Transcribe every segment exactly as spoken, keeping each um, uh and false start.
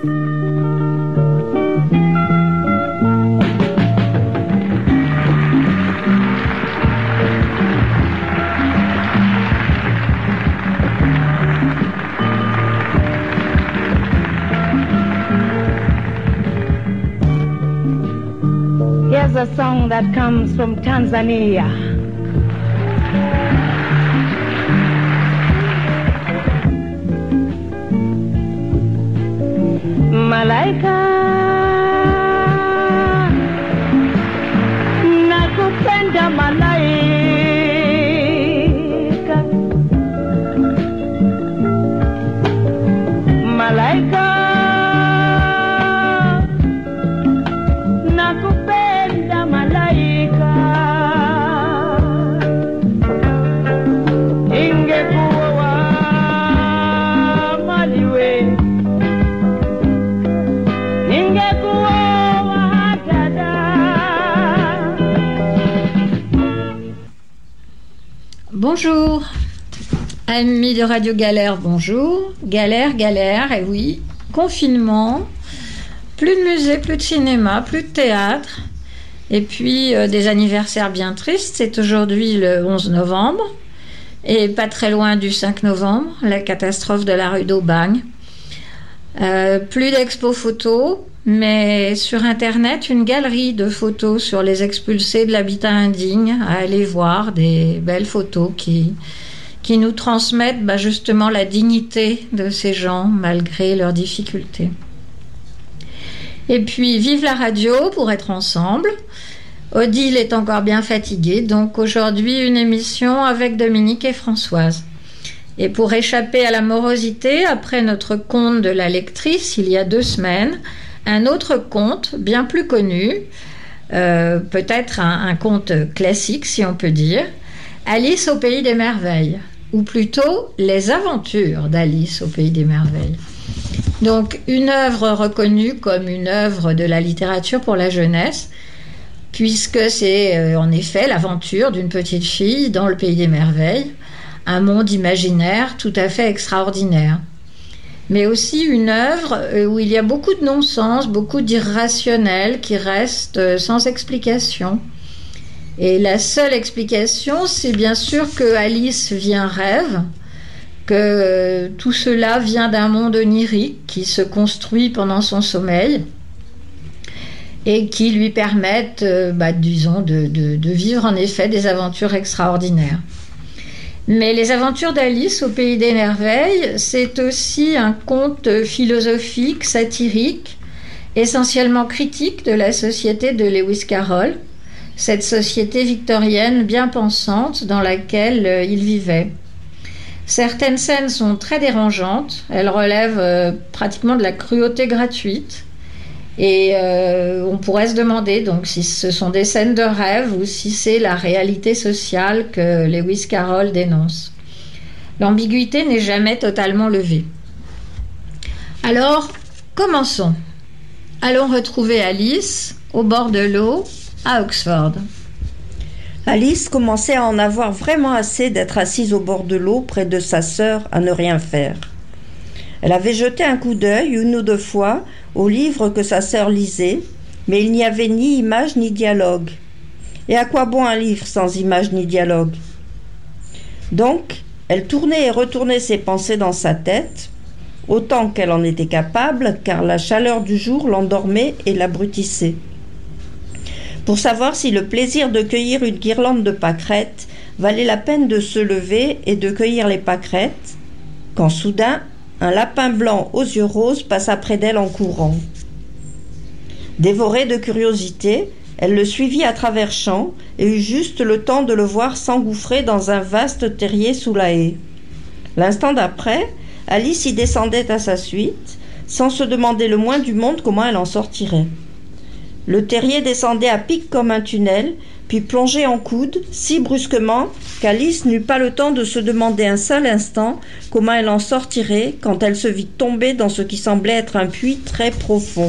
Here's a song that comes from Tanzania. Malaika, nakupenda malaika, malaika, nakupenda malaika, ingekuwa maliwe Bonjour, amis de Radio Galère, bonjour. Galère, galère, et oui, confinement, plus de musée, plus de cinéma, plus de théâtre, et puis euh, des anniversaires bien tristes. C'est aujourd'hui le onze novembre, et pas très loin du cinq novembre, la catastrophe de la rue d'Aubagne. Euh, plus d'expo photos, mais sur Internet, une galerie de photos sur les expulsés de l'habitat indigne, à aller voir des belles photos qui, qui nous transmettent bah, justement la dignité de ces gens malgré leurs difficultés. Et puis, vive la radio pour être ensemble. Odile est encore bien fatiguée, donc aujourd'hui une émission avec Dominique et Françoise. Et pour échapper à la morosité, après notre conte de la lectrice, il y a deux semaines, un autre conte bien plus connu, euh, peut-être un, un conte classique si on peut dire, Alice au pays des merveilles, ou plutôt Les aventures d'Alice au pays des merveilles. Donc une œuvre reconnue comme une œuvre de la littérature pour la jeunesse, puisque c'est euh, en effet l'aventure d'une petite fille dans le pays des merveilles, un monde imaginaire tout à fait extraordinaire. Mais aussi une œuvre où il y a beaucoup de non-sens, beaucoup d'irrationnel qui reste sans explication. Et la seule explication, c'est bien sûr que Alice vit un rêve, que tout cela vient d'un monde onirique qui se construit pendant son sommeil et qui lui permettent, bah, disons, de, de, de vivre en effet des aventures extraordinaires. Mais Les aventures d'Alice au pays des merveilles, c'est aussi un conte philosophique, satirique, essentiellement critique de la société de Lewis Carroll, cette société victorienne bien pensante dans laquelle il vivait. Certaines scènes sont très dérangeantes, elles relèvent euh, pratiquement de la cruauté gratuite. Et euh, on pourrait se demander donc si ce sont des scènes de rêve ou si c'est la réalité sociale que Lewis Carroll dénonce. L'ambiguïté n'est jamais totalement levée. Alors, commençons. Allons retrouver Alice au bord de l'eau à Oxford. Alice commençait à en avoir vraiment assez d'être assise au bord de l'eau près de sa sœur à ne rien faire. Elle avait jeté un coup d'œil une ou deux fois au livre que sa sœur lisait, mais il n'y avait ni image ni dialogue. Et à quoi bon un livre sans image ni dialogue? Donc, elle tournait et retournait ses pensées dans sa tête, autant qu'elle en était capable, car la chaleur du jour l'endormait et l'abrutissait. Pour savoir si le plaisir de cueillir une guirlande de pâquerettes valait la peine de se lever et de cueillir les pâquerettes, quand soudain, un lapin blanc aux yeux roses passa près d'elle en courant. Dévorée de curiosité, elle le suivit à travers champs et eut juste le temps de le voir s'engouffrer dans un vaste terrier sous la haie. L'instant d'après, Alice y descendait à sa suite, sans se demander le moins du monde comment elle en sortirait. Le terrier descendait à pic comme un tunnel, puis plongeait en coude, si brusquement qu'Alice n'eut pas le temps de se demander un seul instant comment elle en sortirait quand elle se vit tomber dans ce qui semblait être un puits très profond.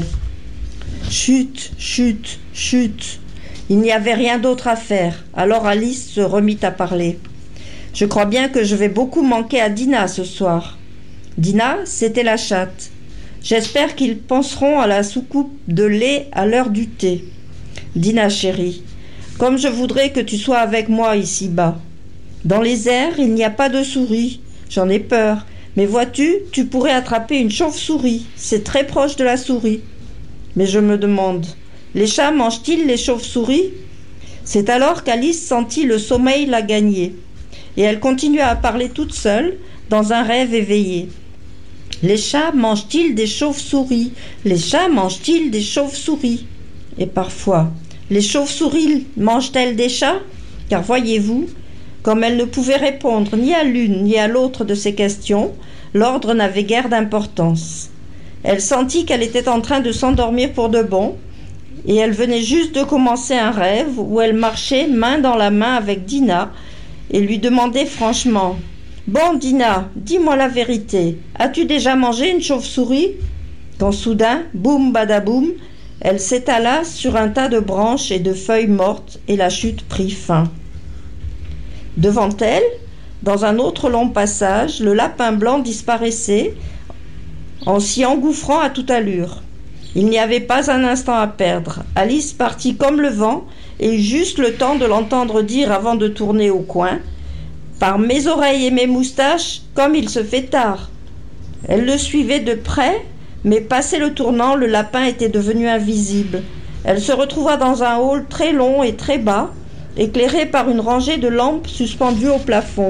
Chut, chut, chut. Il n'y avait rien d'autre à faire, alors Alice se remit à parler. « Je crois bien que je vais beaucoup manquer à Dinah ce soir. » Dinah, c'était la chatte. J'espère qu'ils penseront à la soucoupe de lait à l'heure du thé. Dina chérie, comme je voudrais que tu sois avec moi ici-bas. Dans les airs, il n'y a pas de souris. J'en ai peur. Mais vois-tu, tu pourrais attraper une chauve-souris. C'est très proche de la souris. Mais je me demande, les chats mangent-ils les chauves-souris ? C'est alors qu'Alice sentit le sommeil la gagner. Et elle continua à parler toute seule, dans un rêve éveillé. Les chats mangent-ils des chauves-souris ? Les chats mangent-ils des chauves-souris ? Et parfois, les chauves-souris mangent-elles des chats ? Car voyez-vous, comme elle ne pouvait répondre ni à l'une ni à l'autre de ces questions, l'ordre n'avait guère d'importance. Elle sentit qu'elle était en train de s'endormir pour de bon, et elle venait juste de commencer un rêve où elle marchait main dans la main avec Dina et lui demandait franchement « Bon Dina, dis-moi la vérité, as-tu déjà mangé une chauve-souris ?» Quand soudain, boum badaboum, elle s'étala sur un tas de branches et de feuilles mortes et la chute prit fin. Devant elle, dans un autre long passage, le lapin blanc disparaissait en s'y engouffrant à toute allure. Il n'y avait pas un instant à perdre. Alice partit comme le vent et eut juste le temps de l'entendre dire avant de tourner au coin « Par mes oreilles et mes moustaches, comme il se fait tard !» Elle le suivait de près, mais passé le tournant, le lapin était devenu invisible. Elle se retrouva dans un hall très long et très bas, éclairé par une rangée de lampes suspendues au plafond.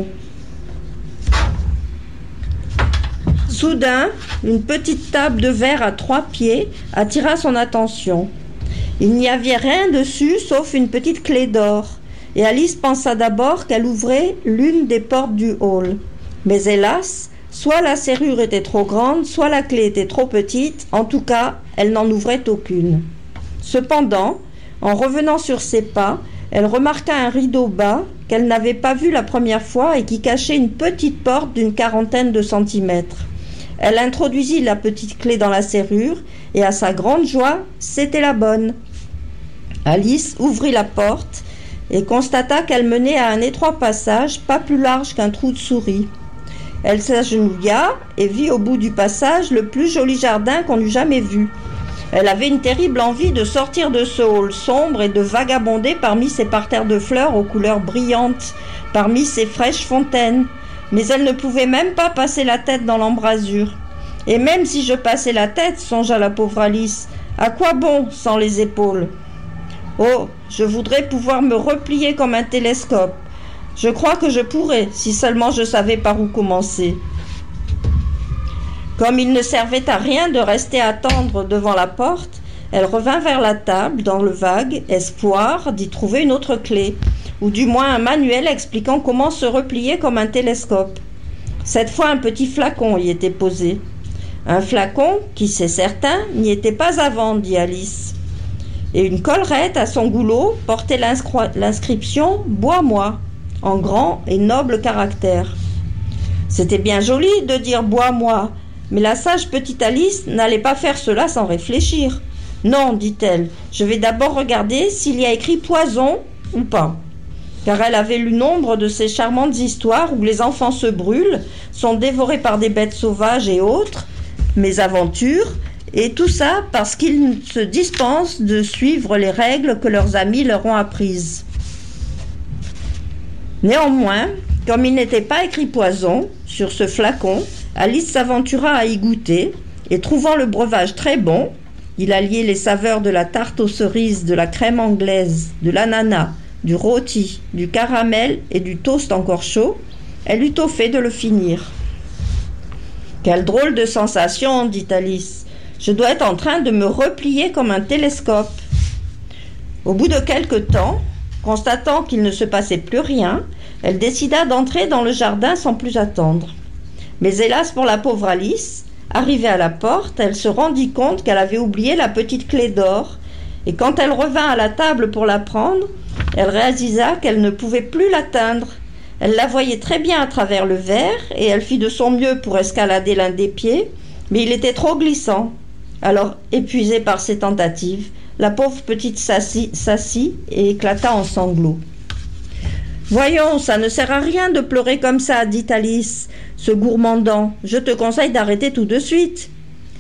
Soudain, une petite table de verre à trois pieds attira son attention. Il n'y avait rien dessus sauf une petite clé d'or, et Alice pensa d'abord qu'elle ouvrait l'une des portes du hall. Mais hélas, soit la serrure était trop grande, soit la clé était trop petite, en tout cas, elle n'en ouvrait aucune. Cependant, en revenant sur ses pas, elle remarqua un rideau bas qu'elle n'avait pas vu la première fois et qui cachait une petite porte d'une quarantaine de centimètres. Elle introduisit la petite clé dans la serrure et à sa grande joie, c'était la bonne. Alice ouvrit la porte et constata qu'elle menait à un étroit passage pas plus large qu'un trou de souris. Elle s'agenouilla et vit au bout du passage le plus joli jardin qu'on eût jamais vu. Elle avait une terrible envie de sortir de ce hall sombre et de vagabonder parmi ces parterres de fleurs aux couleurs brillantes, parmi ces fraîches fontaines. Mais elle ne pouvait même pas passer la tête dans l'embrasure. Et même si je passais la tête, songea la pauvre Alice, à quoi bon sans les épaules ? Oh, je voudrais pouvoir me replier comme un télescope. Je crois que je pourrais, si seulement je savais par où commencer. Comme il ne servait à rien de rester attendre devant la porte, elle revint vers la table dans le vague espoir d'y trouver une autre clé, ou du moins un manuel expliquant comment se replier comme un télescope. Cette fois, un petit flacon y était posé. Un flacon qui, c'est certain, n'y était pas avant, dit Alice. Et une collerette à son goulot portait l'inscription « Bois-moi » en grand et noble caractère. C'était bien joli de dire « Bois-moi », mais la sage petite Alice n'allait pas faire cela sans réfléchir. « Non, dit-elle, je vais d'abord regarder s'il y a écrit poison ou pas. » Car elle avait lu nombre de ces charmantes histoires où les enfants se brûlent, sont dévorés par des bêtes sauvages et autres, mésaventures, et tout ça parce qu'ils se dispensent de suivre les règles que leurs amis leur ont apprises. Néanmoins, comme il n'était pas écrit poison sur ce flacon, Alice s'aventura à y goûter, et trouvant le breuvage très bon, il alliait les saveurs de la tarte aux cerises, de la crème anglaise, de l'ananas, du rôti, du caramel et du toast encore chaud, elle eut au fait de le finir. « Quelle drôle de sensation, dit Alice. Je dois être en train de me replier comme un télescope. » Au bout de quelque temps, constatant qu'il ne se passait plus rien, elle décida d'entrer dans le jardin sans plus attendre. Mais hélas pour la pauvre Alice, arrivée à la porte, elle se rendit compte qu'elle avait oublié la petite clé d'or, et quand elle revint à la table pour la prendre, elle réalisa qu'elle ne pouvait plus l'atteindre. Elle la voyait très bien à travers le verre, et elle fit de son mieux pour escalader l'un des pieds, mais il était trop glissant. Alors, épuisée par ses tentatives, la pauvre petite s'assit et éclata en sanglots. « Voyons, ça ne sert à rien de pleurer comme ça, dit Alice, se gourmandant. Je te conseille d'arrêter tout de suite. »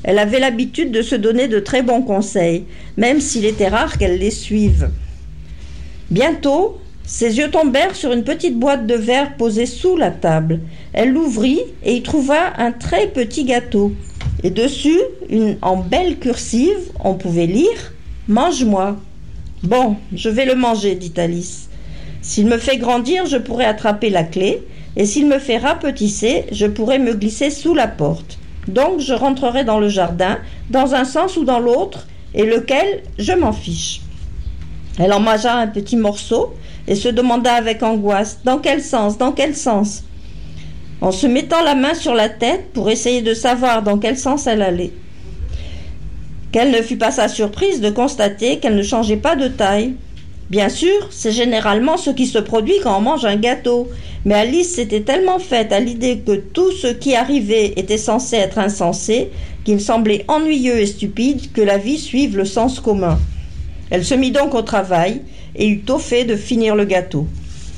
Elle avait l'habitude de se donner de très bons conseils, même s'il était rare qu'elle les suive. Bientôt, ses yeux tombèrent sur une petite boîte de verre posée sous la table. Elle l'ouvrit et y trouva un très petit gâteau. Et dessus, une, en belle cursive, on pouvait lire « Mange-moi ». « Bon, je vais le manger, dit Alice. S'il me fait grandir, je pourrai attraper la clé, et s'il me fait rapetisser, je pourrai me glisser sous la porte. Donc je rentrerai dans le jardin, dans un sens ou dans l'autre, et lequel, je m'en fiche. » Elle en mangea un petit morceau et se demanda avec angoisse « Dans quel sens? Dans quel sens ?» en se mettant la main sur la tête pour essayer de savoir dans quel sens elle allait. Quelle ne fut pas sa surprise de constater qu'elle ne changeait pas de taille. Bien sûr, c'est généralement ce qui se produit quand on mange un gâteau, mais Alice s'était tellement faite à l'idée que tout ce qui arrivait était censé être insensé, qu'il semblait ennuyeux et stupide que la vie suive le sens commun. Elle se mit donc au travail et eut tôt fait de finir le gâteau.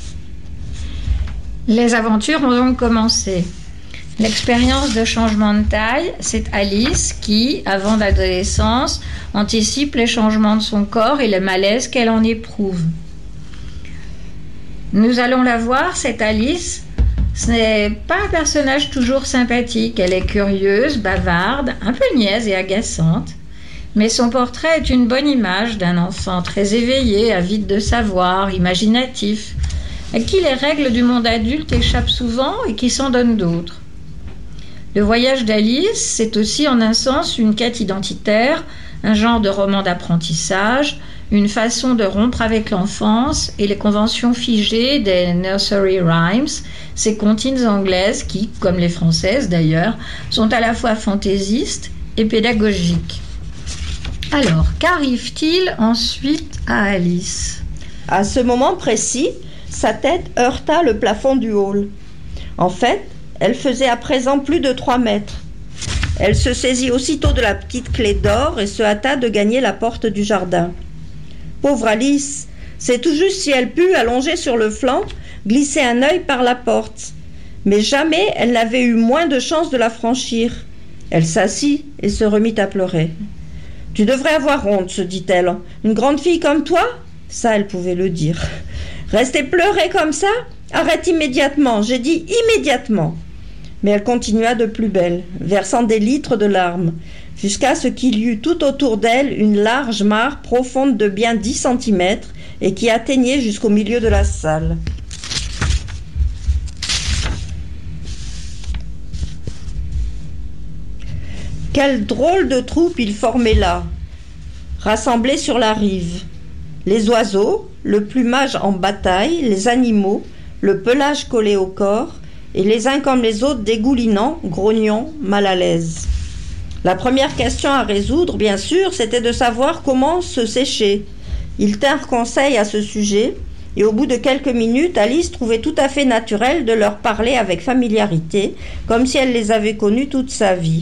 Les aventures ont donc commencé. L'expérience de changement de taille, c'est Alice qui, avant l'adolescence, anticipe les changements de son corps et le malaise qu'elle en éprouve. Nous allons la voir, cette Alice. Ce n'est pas un personnage toujours sympathique. Elle est curieuse, bavarde, un peu niaise et agaçante. Mais son portrait est une bonne image d'un enfant très éveillé, avide de savoir, imaginatif, à qui les règles du monde adulte échappent souvent et qui s'en donne d'autres. Le voyage d'Alice, c'est aussi en un sens une quête identitaire, un genre de roman d'apprentissage, une façon de rompre avec l'enfance et les conventions figées des nursery rhymes, ces comptines anglaises qui, comme les françaises d'ailleurs, sont à la fois fantaisistes et pédagogiques. Alors, qu'arrive-t-il ensuite à Alice ? À ce moment précis, sa tête heurta le plafond du hall. En fait, elle faisait à présent plus de trois mètres. Elle se saisit aussitôt de la petite clé d'or et se hâta de gagner la porte du jardin. Pauvre Alice, c'est tout juste si elle put, allongée sur le flanc, glisser un œil par la porte. Mais jamais elle n'avait eu moins de chance de la franchir. Elle s'assit et se remit à pleurer. « Tu devrais avoir honte, se dit-elle. Une grande fille comme toi ?» Ça, elle pouvait le dire. « Rester pleurer comme ça ? Arrête immédiatement, j'ai dit immédiatement !» Mais elle continua de plus belle, versant des litres de larmes, jusqu'à ce qu'il y eût tout autour d'elle une large mare profonde de bien dix centimètres et qui atteignait jusqu'au milieu de la salle. Quelle drôle de troupe il formait là, rassemblés sur la rive. Les oiseaux, le plumage en bataille, les animaux, le pelage collé au corps, et les uns comme les autres dégoulinants, grognons, mal à l'aise. La première question à résoudre, bien sûr, c'était de savoir comment se sécher. Ils tinrent conseil à ce sujet, et au bout de quelques minutes, Alice trouvait tout à fait naturel de leur parler avec familiarité, comme si elle les avait connus toute sa vie.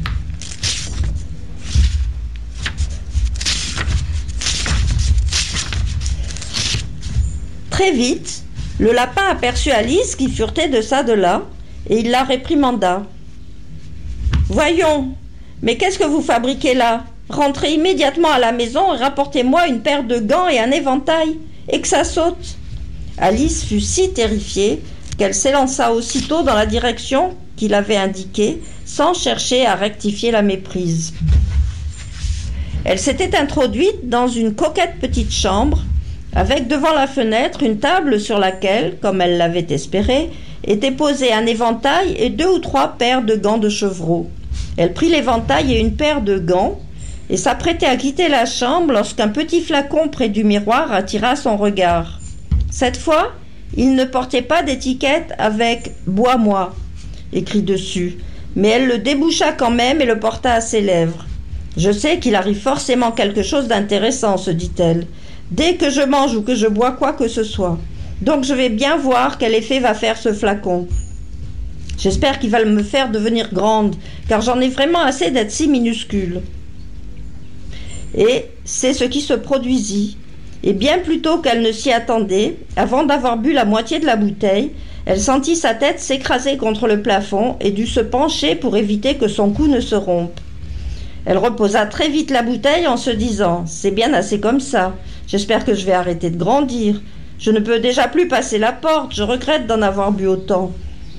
Très vite, le lapin aperçut Alice qui furetait de ça de là, et il la réprimanda. « Voyons, mais qu'est-ce que vous fabriquez là ? Rentrez immédiatement à la maison et rapportez-moi une paire de gants et un éventail, et que ça saute !» Alice fut si terrifiée qu'elle s'élança aussitôt dans la direction qu'il avait indiquée, sans chercher à rectifier la méprise. Elle s'était introduite dans une coquette petite chambre, avec devant la fenêtre une table sur laquelle, comme elle l'avait espéré, était posé un éventail et deux ou trois paires de gants de chevreau. Elle prit l'éventail et une paire de gants et s'apprêtait à quitter la chambre lorsqu'un petit flacon près du miroir attira son regard. Cette fois, il ne portait pas d'étiquette avec « Bois-moi » écrit dessus, mais elle le déboucha quand même et le porta à ses lèvres. « Je sais qu'il arrive forcément quelque chose d'intéressant, se dit-elle, dès que je mange ou que je bois quoi que ce soit. Donc je vais bien voir quel effet va faire ce flacon. J'espère qu'il va me faire devenir grande, car j'en ai vraiment assez d'être si minuscule. » Et c'est ce qui se produisit. Et bien plus tôt qu'elle ne s'y attendait, avant d'avoir bu la moitié de la bouteille, elle sentit sa tête s'écraser contre le plafond et dut se pencher pour éviter que son cou ne se rompe. Elle reposa très vite la bouteille en se disant « C'est bien assez comme ça. J'espère que je vais arrêter de grandir. Je ne peux déjà plus passer la porte. Je regrette d'en avoir bu autant. »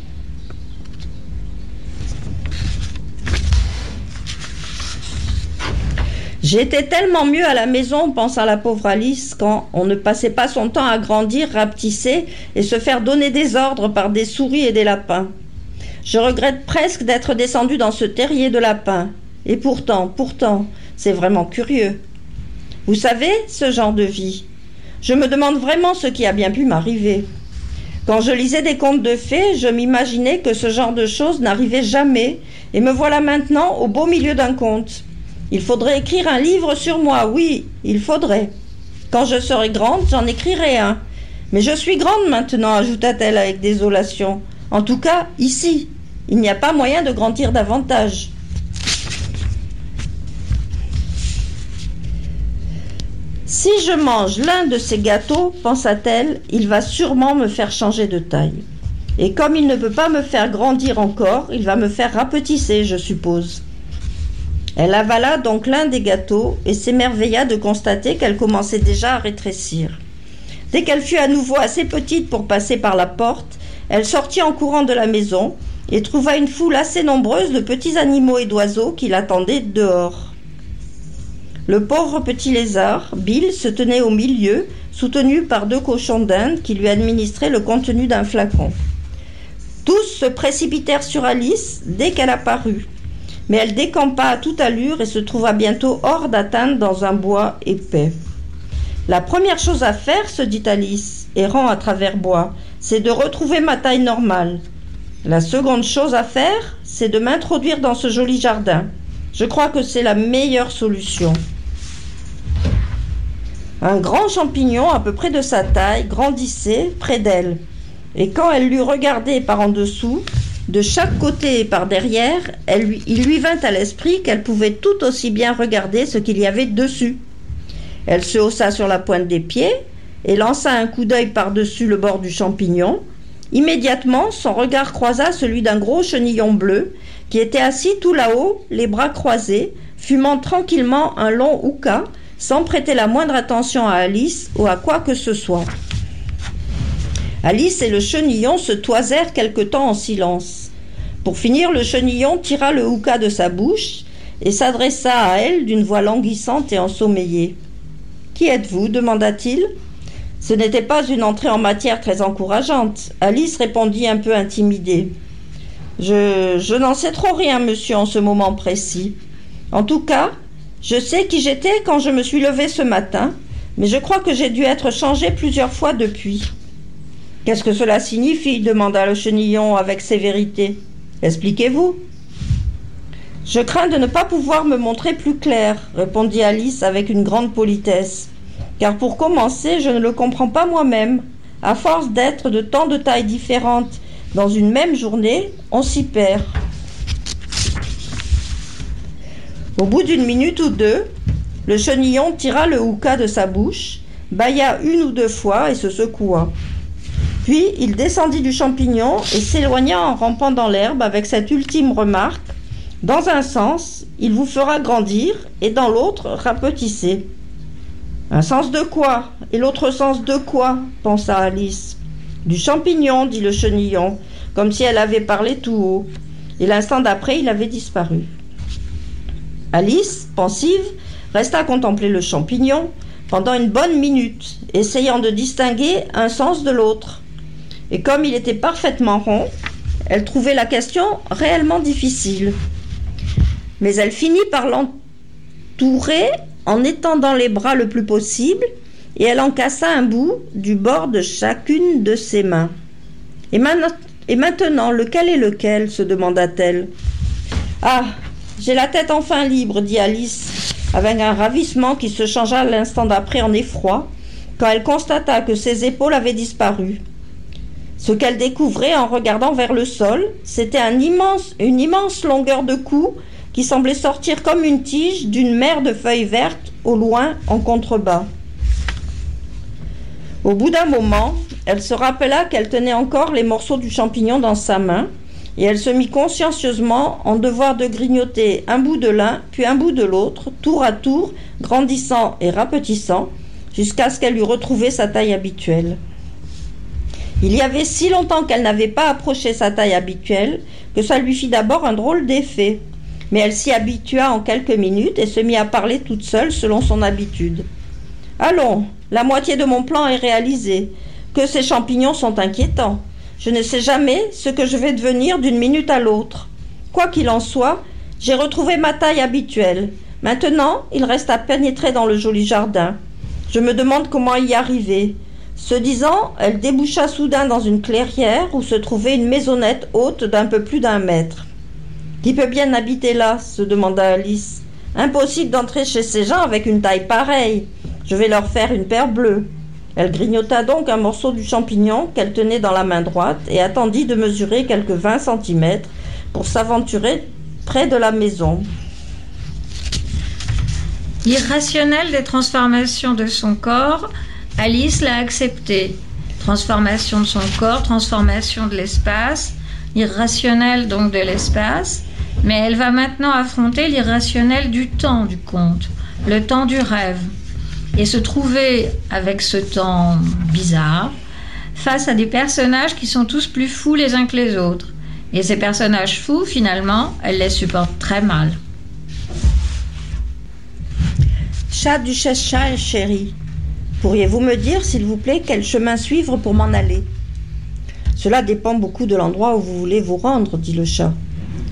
J'étais tellement mieux à la maison, pensa la pauvre Alice, quand on ne passait pas son temps à grandir, rapetisser et se faire donner des ordres par des souris et des lapins. Je regrette presque d'être descendue dans ce terrier de lapins. Et pourtant, pourtant, c'est vraiment curieux. Vous savez, ce genre de vie, je me demande vraiment ce qui a bien pu m'arriver. Quand je lisais des contes de fées, je m'imaginais que ce genre de choses n'arrivait jamais, et me voilà maintenant au beau milieu d'un conte. Il faudrait écrire un livre sur moi, oui, il faudrait. Quand je serai grande, j'en écrirai un. Mais je suis grande maintenant, ajouta-t-elle avec désolation. En tout cas, ici, il n'y a pas moyen de grandir davantage. Si je mange l'un de ces gâteaux, pensa-t-elle, il va sûrement me faire changer de taille. Et comme il ne peut pas me faire grandir encore, il va me faire rapetisser, je suppose. Elle avala donc l'un des gâteaux et s'émerveilla de constater qu'elle commençait déjà à rétrécir. Dès qu'elle fut à nouveau assez petite pour passer par la porte, elle sortit en courant de la maison et trouva une foule assez nombreuse de petits animaux et d'oiseaux qui l'attendaient dehors. Le pauvre petit lézard, Bill, se tenait au milieu, soutenu par deux cochons d'Inde qui lui administraient le contenu d'un flacon. Tous se précipitèrent sur Alice dès qu'elle apparut. Mais elle décampa à toute allure et se trouva bientôt hors d'atteinte dans un bois épais. « La première chose à faire, se dit Alice, errant à travers bois, c'est de retrouver ma taille normale. La seconde chose à faire, c'est de m'introduire dans ce joli jardin. Je crois que c'est la meilleure solution. » Un grand champignon, à peu près de sa taille, grandissait près d'elle. Et quand elle l'eut regardé par en dessous, de chaque côté et par derrière, elle lui, il lui vint à l'esprit qu'elle pouvait tout aussi bien regarder ce qu'il y avait dessus. Elle se haussa sur la pointe des pieds et lança un coup d'œil par-dessus le bord du champignon. Immédiatement, son regard croisa celui d'un gros chenillon bleu qui était assis tout là-haut, les bras croisés, fumant tranquillement un long hookah, sans prêter la moindre attention à Alice ou à quoi que ce soit. Alice et le chenillon se toisèrent quelque temps en silence. Pour finir, le chenillon tira le hookah de sa bouche et s'adressa à elle d'une voix languissante et ensommeillée. « Qui êtes-vous » demanda-t-il. Ce n'était pas une entrée en matière très encourageante. Alice répondit un peu intimidée. « Je, je n'en sais trop rien, monsieur, en ce moment précis. En tout cas, je sais qui j'étais quand je me suis levée ce matin, mais je crois que j'ai dû être changée plusieurs fois depuis. » « Qu'est-ce que cela signifie » demanda le chenillon avec sévérité. « Expliquez-vous. »« Je crains de ne pas pouvoir me montrer plus clair, » répondit Alice avec une grande politesse. « Car pour commencer, je ne le comprends pas moi-même. À force d'être de tant de tailles différentes dans une même journée, on s'y perd. » Au bout d'une minute ou deux, le chenillon tira le hookah de sa bouche, bâilla une ou deux fois et se secoua. Puis il descendit du champignon et s'éloigna en rampant dans l'herbe avec cette ultime remarque. « Dans un sens, il vous fera grandir et dans l'autre, rapetisser. »« Un sens de quoi ? Et l'autre sens de quoi ?» pensa Alice. « Du champignon, dit le chenillon, comme si elle avait parlé tout haut. Et l'instant d'après, il avait disparu. » Alice, pensive, resta à contempler le champignon pendant une bonne minute, essayant de distinguer un sens de l'autre. Et comme il était parfaitement rond, elle trouvait la question réellement difficile. Mais elle finit par l'entourer en étendant les bras le plus possible et elle en cassa un bout du bord de chacune de ses mains. Et, man- et maintenant, lequel est lequel ? Se demanda-t-elle. Ah, j'ai la tête enfin libre, dit Alice, avec un ravissement qui se changea l'instant d'après en effroi, quand elle constata que ses épaules avaient disparu. Ce qu'elle découvrait en regardant vers le sol, c'était un immense, une immense longueur de cou qui semblait sortir comme une tige d'une mer de feuilles vertes au loin en contrebas. Au bout d'un moment, elle se rappela qu'elle tenait encore les morceaux du champignon dans sa main et elle se mit consciencieusement en devoir de grignoter un bout de l'un, puis un bout de l'autre, tour à tour, grandissant et rapetissant, jusqu'à ce qu'elle eût retrouvé sa taille habituelle. Il y avait si longtemps qu'elle n'avait pas approché sa taille habituelle que ça lui fit d'abord un drôle d'effet. Mais elle s'y habitua en quelques minutes et se mit à parler toute seule selon son habitude. « Allons, la moitié de mon plan est réalisée. Que ces champignons sont inquiétants. Je ne sais jamais ce que je vais devenir d'une minute à l'autre. Quoi qu'il en soit, j'ai retrouvé ma taille habituelle. Maintenant, il reste à pénétrer dans le joli jardin. Je me demande comment y arriver. » Ce disant, elle déboucha soudain dans une clairière où se trouvait une maisonnette haute d'un peu plus d'un mètre. « Qui peut bien habiter là ?» se demanda Alice. « Impossible d'entrer chez ces gens avec une taille pareille. Je vais leur faire une paire bleue. » Elle grignota donc un morceau du champignon qu'elle tenait dans la main droite et attendit de mesurer quelques vingt centimètres pour s'aventurer près de la maison. Irrationnelle des transformations de son corps, Alice l'a accepté. Transformation de son corps, transformation de l'espace, irrationnelle donc de l'espace, mais elle va maintenant affronter l'irrationnel du temps du conte, le temps du rêve, et se trouver avec ce temps bizarre face à des personnages qui sont tous plus fous les uns que les autres. Et ces personnages fous, finalement, elle les supporte très mal. Chat, duchesse, chat, chérie. Pourriez-vous me dire, s'il vous plaît, quel chemin suivre pour m'en aller ? Cela dépend beaucoup de l'endroit où vous voulez vous rendre, dit le chat. Où ?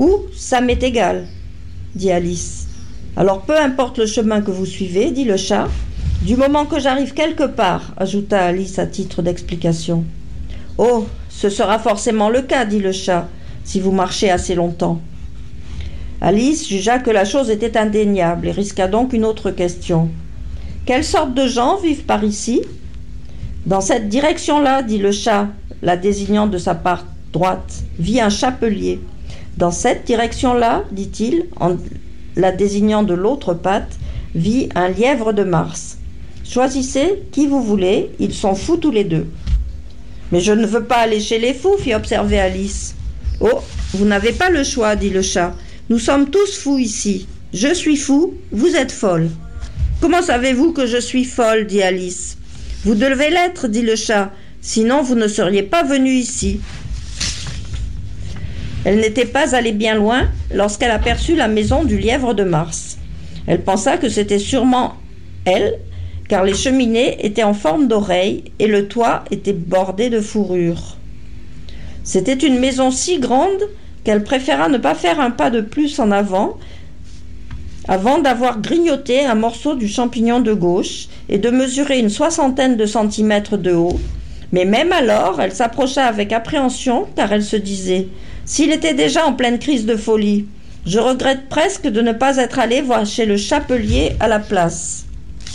Ça m'est égal, dit Alice. Alors peu importe le chemin que vous suivez, dit le chat, du moment que j'arrive quelque part, ajouta Alice à titre d'explication. Oh, ce sera forcément le cas, dit le chat, si vous marchez assez longtemps. Alice jugea que la chose était indéniable et risqua donc une autre question. Quelle sorte de gens vivent par ici ? Dans cette direction-là, dit le chat, la désignant de sa part droite, vit un chapelier. Dans cette direction-là, dit-il, en la désignant de l'autre patte, vit un lièvre de Mars. Choisissez qui vous voulez, ils sont fous tous les deux. Mais je ne veux pas aller chez les fous, fit observer Alice. Oh, vous n'avez pas le choix, dit le chat. Nous sommes tous fous ici. Je suis fou, vous êtes folle. Comment savez-vous que je suis folle, dit Alice. Vous devez l'être, dit le chat, sinon vous ne seriez pas venu ici. Elle n'était pas allée bien loin lorsqu'elle aperçut la maison du lièvre de Mars. Elle pensa que c'était sûrement elle, car les cheminées étaient en forme d'oreille et le toit était bordé de fourrure. C'était une maison si grande qu'elle préféra ne pas faire un pas de plus en avant, avant d'avoir grignoté un morceau du champignon de gauche et de mesurer une soixantaine de centimètres de haut. Mais même alors, elle s'approcha avec appréhension, car elle se disait « S'il était déjà en pleine crise de folie, je regrette presque de ne pas être allée voir chez le chapelier à la place. »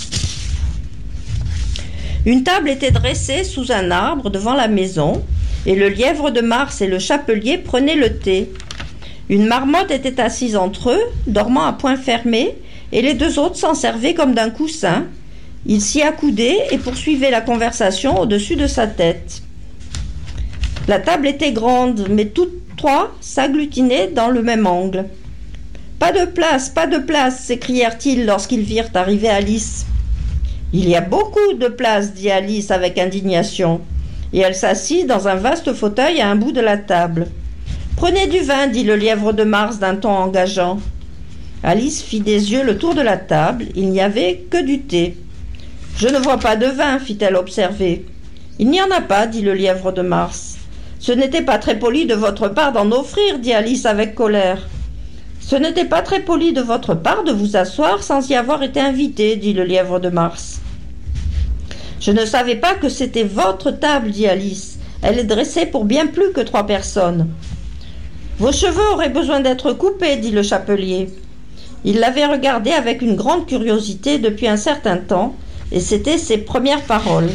Une table était dressée sous un arbre devant la maison, et le lièvre de Mars et le chapelier prenaient le thé. Une marmotte était assise entre eux, dormant à poings fermés, et les deux autres s'en servaient comme d'un coussin. Ils s'y accoudaient et poursuivaient la conversation au-dessus de sa tête. La table était grande, mais toutes trois s'agglutinaient dans le même angle. « Pas de place, pas de place !» s'écrièrent-ils lorsqu'ils virent arriver Alice. « Il y a beaucoup de place !» dit Alice avec indignation, et elle s'assit dans un vaste fauteuil à un bout de la table. « Prenez du vin !» dit le lièvre de Mars d'un ton engageant. Alice fit des yeux le tour de la table, il n'y avait que du thé. « Je ne vois pas de vin !» fit-elle observer. « Il n'y en a pas !» dit le lièvre de Mars. « Ce n'était pas très poli de votre part d'en offrir !» dit Alice avec colère. « Ce n'était pas très poli de votre part de vous asseoir sans y avoir été invité !» dit le lièvre de Mars. « Je ne savais pas que c'était votre table !» dit Alice. « Elle est dressée pour bien plus que trois personnes. »« Vos cheveux auraient besoin d'être coupés !» dit le chapelier. Il l'avait regardé avec une grande curiosité depuis un certain temps, et c'était ses premières paroles.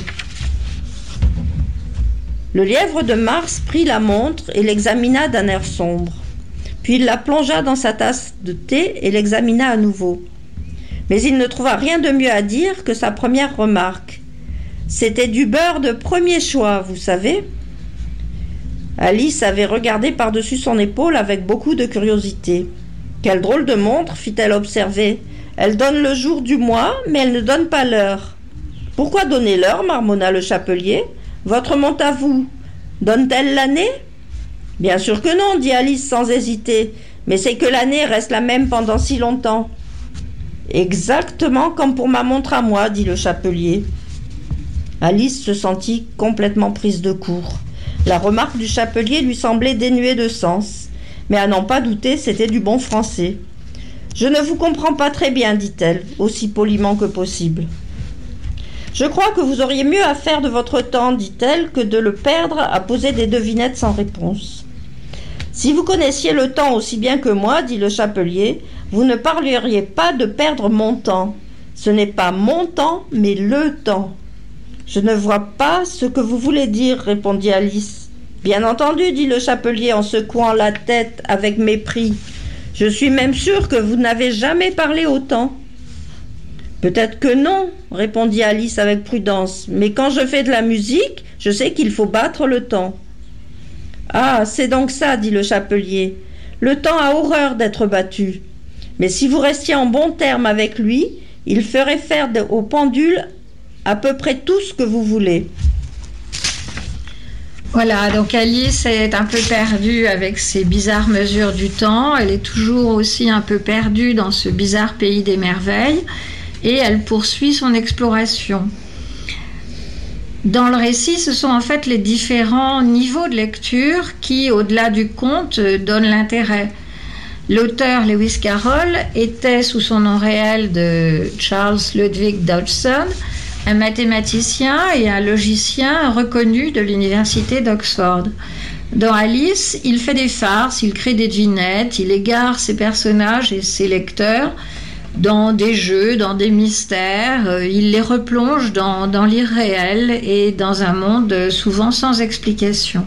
Le lièvre de Mars prit la montre et l'examina d'un air sombre. Puis il la plongea dans sa tasse de thé et l'examina à nouveau. Mais il ne trouva rien de mieux à dire que sa première remarque. « C'était du beurre de premier choix, vous savez. » Alice avait regardé par-dessus son épaule avec beaucoup de curiosité. « Quelle drôle de montre !» fit-elle observer. « Elle donne le jour du mois, mais elle ne donne pas l'heure. »« Pourquoi donner l'heure ?» marmonna le chapelier. « Votre montre à vous, donne-t-elle l'année ?»« Bien sûr que non, dit Alice sans hésiter, mais c'est que l'année reste la même pendant si longtemps. »« Exactement comme pour ma montre à moi, dit le chapelier. » Alice se sentit complètement prise de court. La remarque du chapelier lui semblait dénuée de sens, mais à n'en pas douter, c'était du bon français. « Je ne vous comprends pas très bien, dit-elle, aussi poliment que possible. »« Je crois que vous auriez mieux à faire de votre temps, dit-elle, que de le perdre à poser des devinettes sans réponse. »« Si vous connaissiez le temps aussi bien que moi, dit le chapelier, vous ne parleriez pas de perdre mon temps. Ce n'est pas mon temps, mais le temps. »« Je ne vois pas ce que vous voulez dire, répondit Alice. »« Bien entendu, dit le chapelier en secouant la tête avec mépris. Je suis même sûre que vous n'avez jamais parlé autant. »« Peut-être que non, répondit Alice avec prudence, mais quand je fais de la musique, je sais qu'il faut battre le temps. »« Ah, c'est donc ça, dit le chapelier. Le temps a horreur d'être battu. Mais si vous restiez en bons termes avec lui, il ferait faire de, au pendule à peu près tout ce que vous voulez. » Voilà, donc Alice est un peu perdue avec ses bizarres mesures du temps. Elle est toujours aussi un peu perdue dans ce bizarre pays des merveilles et elle poursuit son exploration. Dans le récit, ce sont en fait les différents niveaux de lecture qui, au-delà du conte, donnent l'intérêt. L'auteur Lewis Carroll était, sous son nom réel de Charles Ludwig Dodgson, un mathématicien et un logicien reconnu de l'université d'Oxford. Dans Alice, il fait des farces, il crée des devinettes, il égare ses personnages et ses lecteurs dans des jeux, dans des mystères, il les replonge dans, dans l'irréel et dans un monde souvent sans explication.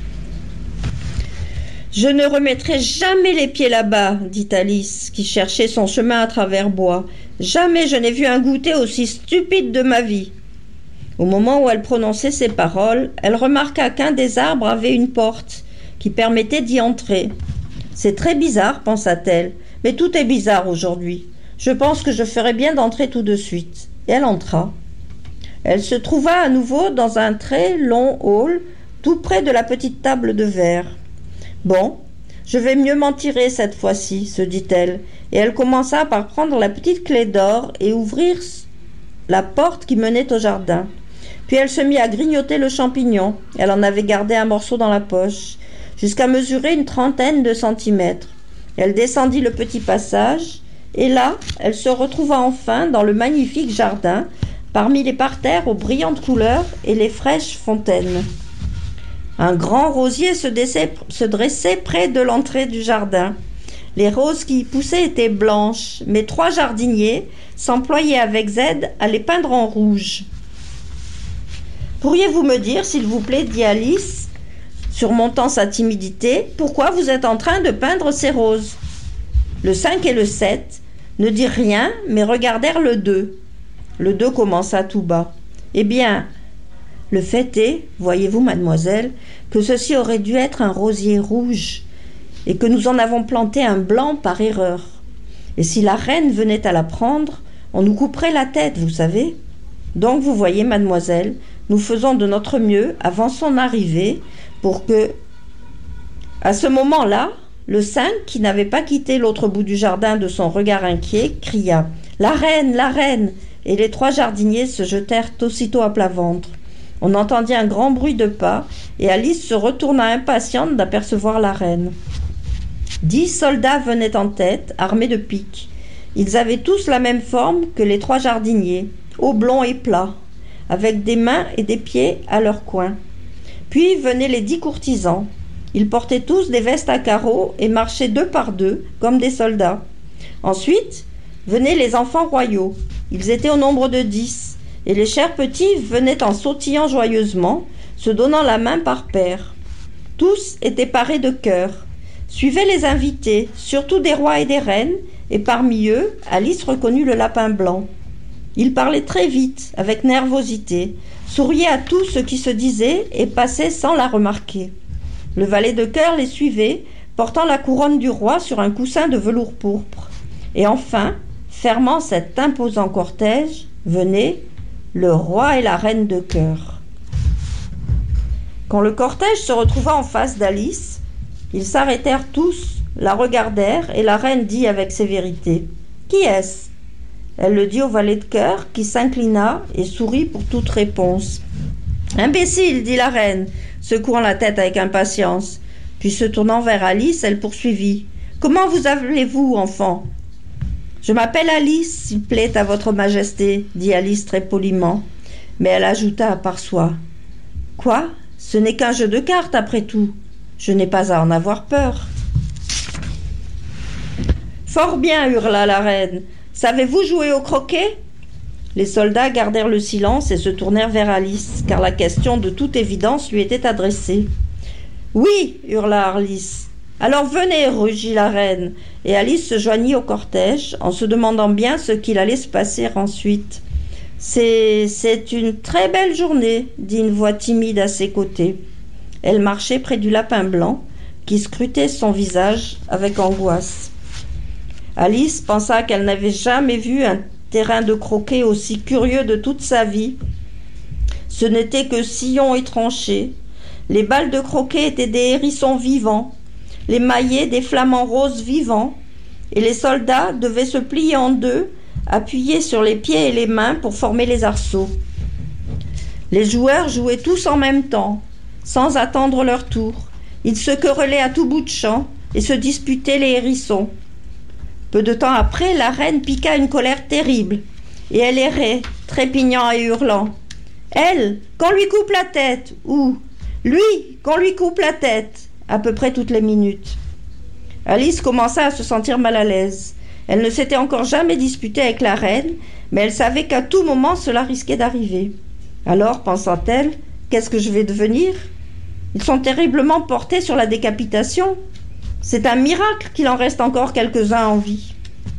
« Je ne remettrai jamais les pieds là-bas, dit Alice, qui cherchait son chemin à travers bois. Jamais je n'ai vu un goûter aussi stupide de ma vie. » Au moment où elle prononçait ces paroles, elle remarqua qu'un des arbres avait une porte qui permettait d'y entrer. « C'est très bizarre, pensa-t-elle, mais tout est bizarre aujourd'hui. Je pense que je ferais bien d'entrer tout de suite. » Et elle entra. Elle se trouva à nouveau dans un très long hall, tout près de la petite table de verre. « Bon, je vais mieux m'en tirer cette fois-ci, se dit-elle, et elle commença par prendre la petite clé d'or et ouvrir la porte qui menait au jardin. Puis elle se mit à grignoter le champignon, elle en avait gardé un morceau dans la poche, jusqu'à mesurer une trentaine de centimètres. Elle descendit le petit passage, et là, elle se retrouva enfin dans le magnifique jardin, parmi les parterres aux brillantes couleurs et les fraîches fontaines. Un grand rosier se dressait, se dressait près de l'entrée du jardin. Les roses qui y poussaient étaient blanches, mais trois jardiniers s'employaient avec zèle à les peindre en rouge. « Pourriez-vous me dire, s'il vous plaît, dit Alice, surmontant sa timidité, pourquoi vous êtes en train de peindre ces roses ?» Le cinq et le sept ne dirent rien, mais regardèrent le deux. Le deux commença tout bas. « Eh bien, le fait est, voyez-vous, mademoiselle, que ceci aurait dû être un rosier rouge, et que nous en avons planté un blanc par erreur. Et si la reine venait à la prendre, on nous couperait la tête, vous savez. Donc, vous voyez, mademoiselle, nous faisons de notre mieux avant son arrivée pour que, à ce moment-là, le cinq, qui n'avait pas quitté l'autre bout du jardin de son regard inquiet, cria « La reine, la reine !» et les trois jardiniers se jetèrent aussitôt à plat ventre. On entendit un grand bruit de pas, et Alice se retourna impatiente d'apercevoir la reine. Dix soldats venaient en tête, armés de piques. Ils avaient tous la même forme que les trois jardiniers, oblongs et plats, avec des mains et des pieds à leurs coins. Puis venaient les dix courtisans. Ils portaient tous des vestes à carreaux et marchaient deux par deux, comme des soldats. Ensuite venaient les enfants royaux. Ils étaient au nombre de dix. Et les chers petits venaient en sautillant joyeusement, se donnant la main par paires. Tous étaient parés de cœurs. Suivaient les invités, surtout des rois et des reines, et parmi eux, Alice reconnut le lapin blanc. Il parlait très vite, avec nervosité, souriait à tout ce qui se disait et passait sans la remarquer. Le valet de cœur les suivait, portant la couronne du roi sur un coussin de velours pourpre. Et enfin, fermant cet imposant cortège, venaient le roi et la reine de cœur. Quand le cortège se retrouva en face d'Alice, ils s'arrêtèrent tous, la regardèrent, et la reine dit avec sévérité : « Qui est-ce » Elle le dit au valet de cœur, qui s'inclina et sourit pour toute réponse. « Imbécile » dit la reine, secouant la tête avec impatience. Puis se tournant vers Alice, elle poursuivit : « Comment vous appelez-vous, enfant ?»« Je m'appelle Alice, s'il plaît à votre majesté, » dit Alice très poliment. Mais elle ajouta par soi : « Quoi ? Ce n'est qu'un jeu de cartes, après tout. Je n'ai pas à en avoir peur. » « Fort bien, hurla la reine. Savez-vous jouer au croquet ?» Les soldats gardèrent le silence et se tournèrent vers Alice, car la question de toute évidence lui était adressée. « Oui !» hurla Alice. « Alors venez !» rugit la reine, et Alice se joignit au cortège, en se demandant bien ce qu'il allait se passer ensuite. « C'est... c'est une très belle journée !» dit une voix timide à ses côtés. Elle marchait près du lapin blanc, qui scrutait son visage avec angoisse. Alice pensa qu'elle n'avait jamais vu un terrain de croquet aussi curieux de toute sa vie. Ce n'était que sillons et tranchées. Les balles de croquet étaient des hérissons vivants, les maillets des flamants roses vivants, et les soldats devaient se plier en deux, appuyés sur les pieds et les mains pour former les arceaux. Les joueurs jouaient tous en même temps, sans attendre leur tour. Ils se querellaient à tout bout de champ et se disputaient les hérissons. Peu de temps après, la reine piqua une colère terrible, et elle errait, trépignant et hurlant. « Elle, qu'on lui coupe la tête !» ou « Lui, qu'on lui coupe la tête !» à peu près toutes les minutes. Alice commença à se sentir mal à l'aise. Elle ne s'était encore jamais disputée avec la reine, mais elle savait qu'à tout moment cela risquait d'arriver. Alors, pensa-t-elle, qu'est-ce que je vais devenir ? Ils sont terriblement portés sur la décapitation. C'est un miracle qu'il en reste encore quelques-uns en vie.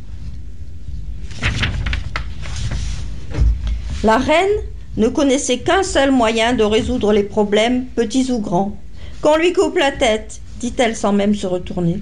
La reine ne connaissait qu'un seul moyen de résoudre les problèmes, petits ou grands. « Qu'on lui coupe la tête !» dit-elle sans même se retourner.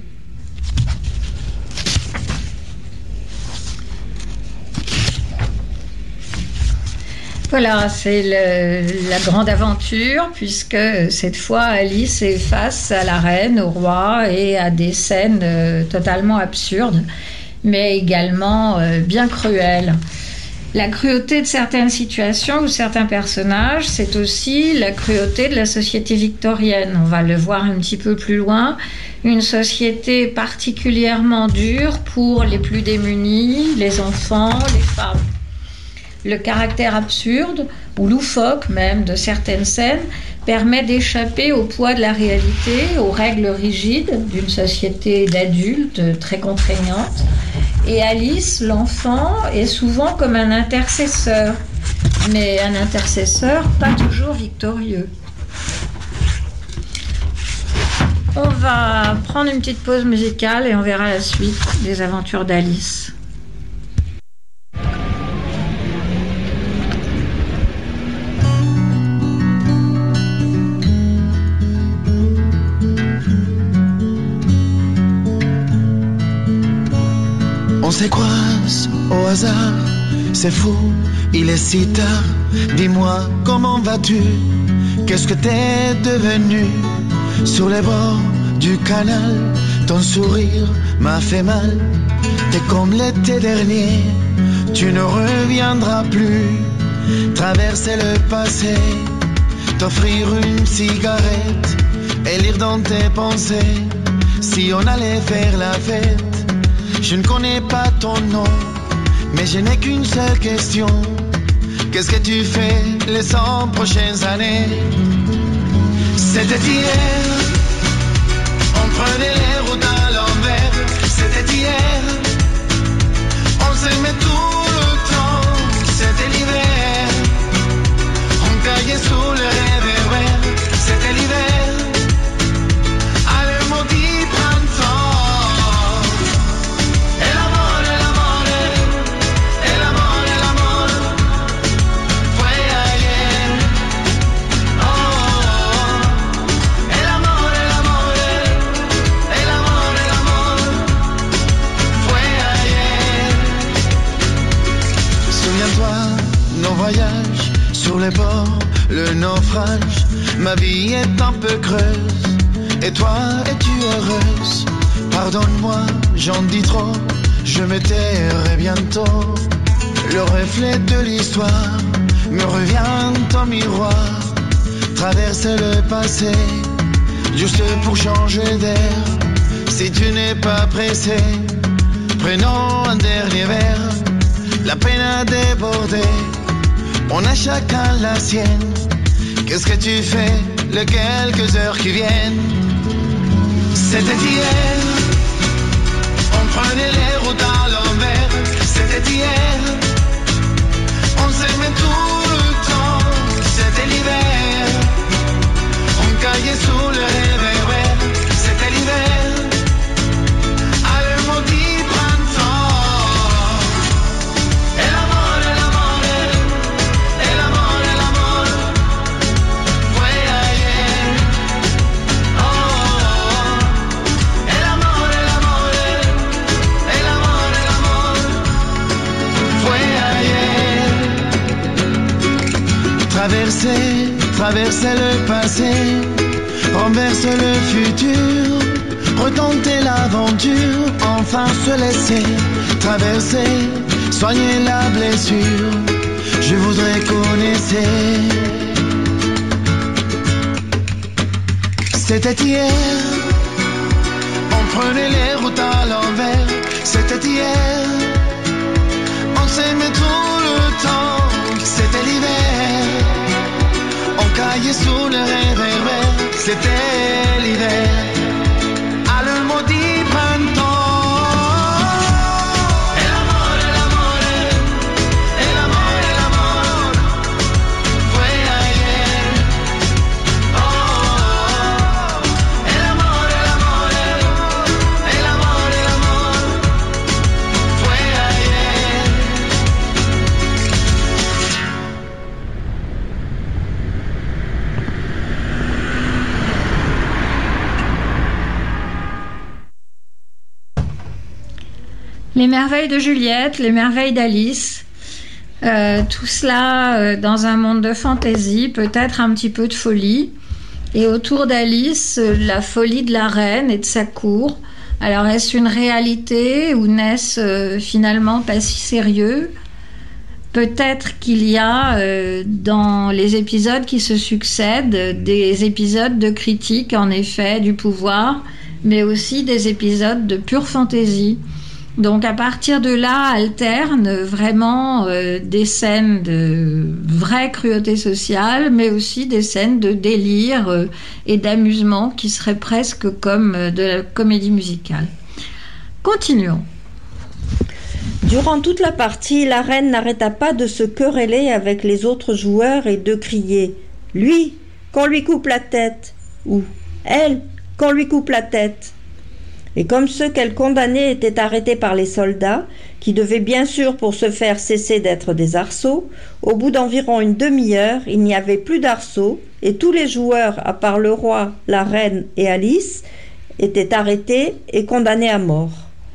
Voilà, c'est le, la grande aventure, puisque cette fois Alice est face à la reine, au roi, et à des scènes euh, totalement absurdes, mais également euh, bien cruelles. La cruauté de certaines situations ou certains personnages, c'est aussi la cruauté de la société victorienne. On va le voir un petit peu plus loin. Une société particulièrement dure pour les plus démunis, les enfants, les femmes. Le caractère absurde, ou loufoque même, de certaines scènes permet d'échapper au poids de la réalité, aux règles rigides d'une société d'adultes très contraignante. Et Alice, l'enfant, est souvent comme un intercesseur, mais un intercesseur pas toujours victorieux. On va prendre une petite pause musicale et on verra la suite des aventures d'Alice. On se croise au hasard, c'est fou, il est si tard. Dis-moi, comment vas-tu? Qu'est-ce que t'es devenu? Sur les bords du canal, ton sourire m'a fait mal. T'es comme l'été dernier, tu ne reviendras plus. Traverser le passé, t'offrir une cigarette et lire dans tes pensées si on allait faire la fête. Je ne connais pas ton nom, mais je n'ai qu'une seule question. Qu'est-ce que tu fais les cent prochaines années? C'était hier, on prenait les routes à l'envers. C'était hier, on s'aimait tout le temps. C'était l'hiver, on caillait sous le réverbère. C'était l'hiver, à le maudit printemps. El amor, el amor. nos voyages sur les bords, le naufrage. Ma vie est un peu creuse. Et toi, es-tu heureuse? Pardonne-moi, j'en dis trop. Je me tairai bientôt. Le reflet de l'histoire me revient en miroir. Traverser le passé, juste pour changer d'air. Si tu n'es pas pressé, prenons un dernier verre. La peine a débordé, on a chacun la sienne. Qu'est-ce que tu fais les quelques heures qui viennent? C'était hier, on prenait les routes à l'envers. C'était hier, on s'aimait tout le temps. C'était l'hiver, on caillait sous le réverbère. C'était l'hiver, à le maudit printemps. Et l'amore, et l'amore, et l'amore, et l'amore fue ayer. Oh, oh, oh. Et l'amore, et l'amore, et l'amore, et l'amore fue ayer. Traverser, traverser le passé, renverse le futur, retenter l'aventure, enfin se laisser traverser, soigner la blessure. Je voudrais connaître. C'était hier, on prenait les routes à l'envers. C'était hier, on s'aimait tout le temps. C'était l'hiver, on caillait sous le réverbère. C'était l'hiver, à le maudit printemps. Et l'amore, et l'amore, et l'amore, et l'amore fue ayer. Oh, oh, oh. Et l'amore, et l'amore, et l'amore, et l'amore fue ayer. Les merveilles de Juliette, les merveilles d'Alice, euh, tout cela euh, dans un monde de fantaisie, peut-être un petit peu de folie. Et autour d'Alice, euh, la folie de la reine et de sa cour. Alors est-ce une réalité ou n'est-ce euh, finalement pas si sérieux? Peut-être qu'il y a euh, dans les épisodes qui se succèdent des épisodes de critique en effet du pouvoir, mais aussi des épisodes de pure fantaisie. Donc à partir de là, alternent vraiment euh, des scènes de vraie cruauté sociale, mais aussi des scènes de délire euh, et d'amusement qui seraient presque comme euh, de la comédie musicale. Continuons. Durant toute la partie, la reine n'arrêta pas de se quereller avec les autres joueurs et de crier « Lui, qu'on lui coupe la tête !» ou « Elle, qu'on lui coupe la tête !» Et comme ceux qu'elle condamnait étaient arrêtés par les soldats, qui devaient bien sûr pour se faire cesser d'être des arceaux, au bout d'environ une demi-heure, il n'y avait plus d'arceaux, et tous les joueurs, à part le roi, la reine et Alice, étaient arrêtés et condamnés à mort.